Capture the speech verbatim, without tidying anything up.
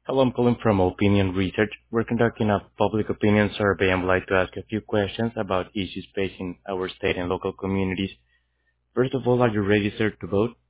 Hello, I'm calling from Opinion Research. We're conducting a public opinion survey and would like to ask a few questions about issues facing our state and local communities. First of all, are you registered to vote?